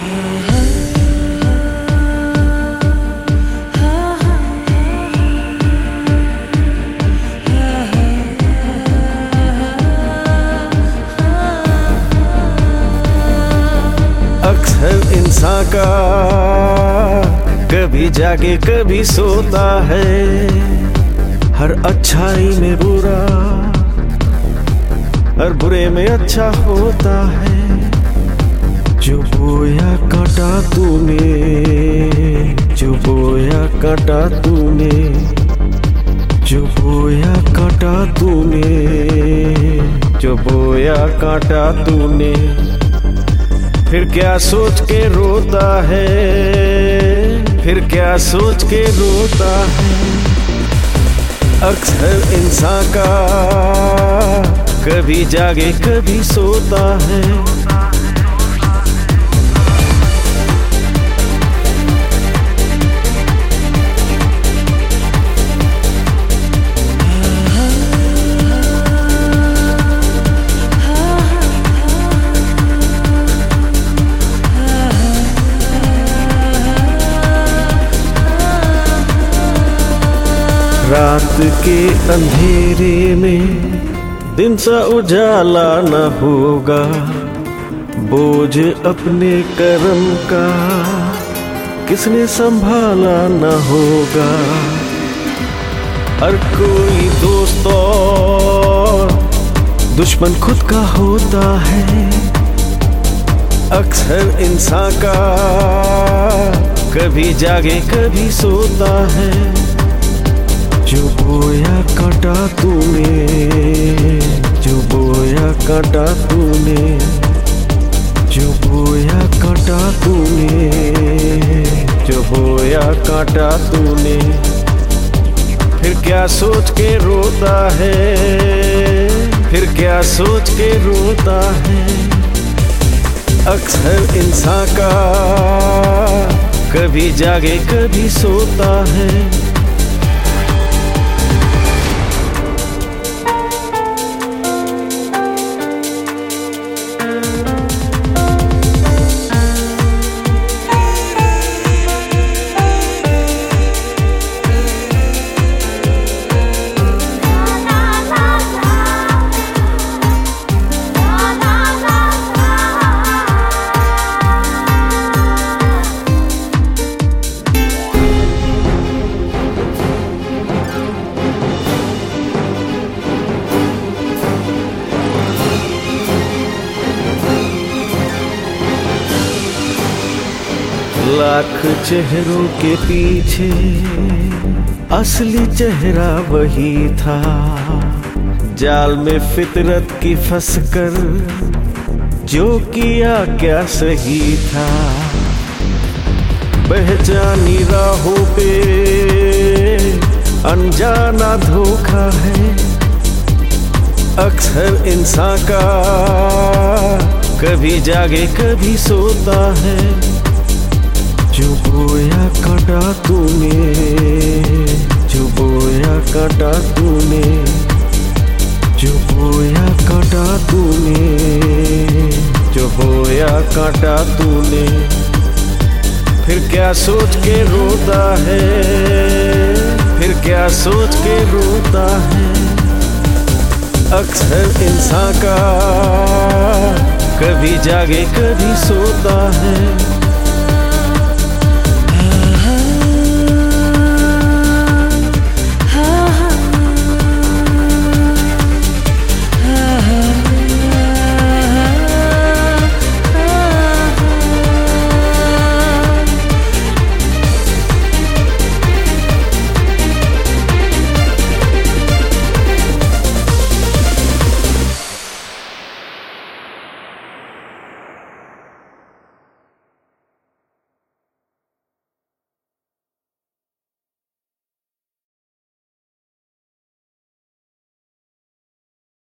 अक्सर इंसान का कभी जागे कभी सोता है, हर अच्छाई में बुरा हर बुरे में अच्छा होता है। जो बोया काटा तूने, जो बोया काटा तूने, जो बोया काटा तूने, जो बोया काटा तूने, फिर क्या सोच के रोता है, फिर क्या सोच के रोता है। अक्सर इंसान का कभी जागे कभी सोता है। रात के अंधेरे में दिन सा उजाला न होगा, बोझ अपने कर्म का किसने संभाला न होगा। हर कोई दोस्त और दुश्मन खुद का होता है। अक्सर इंसान का कभी जागे कभी सोता है। जो बोया काटा तूने, जो बोया काटा तूने, जो बोया काटा तूने, जो बोया काटा तूने, फिर क्या सोच के रोता है, फिर क्या सोच के रोता है। अक्सर इंसान का कभी जागे कभी सोता है। लाख चेहरों के पीछे असली चेहरा वही था। जाल में फितरत की फंसकर जो किया क्या सही था। पहचानी राहों पे अनजाना धोखा है। अक्सर इंसान का कभी जागे कभी सोता है। जो बोया काटा तूने, जो बोया काटा तूने, जो बोया काटा तूने, जो बोया काटा तूने, फिर क्या सोच के रोता है, फिर क्या सोच के रोता है। अक्सर इंसान का कभी जागे कभी सोता है।